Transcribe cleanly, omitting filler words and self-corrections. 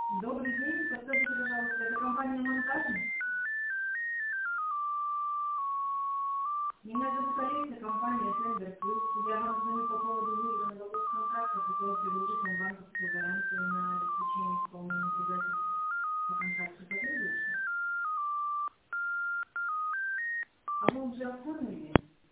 Добрый день, подскажите, пожалуйста, это компания «Монтажник»? Меня зовут Олеся, компания «Тендер Плюс». Я вам звоню по поводу выигранного госконтракта, хотела предложить вам банковскую гарантию на обеспечение исполнения обязательств по контракту. Потребуется? А вы уже оформили?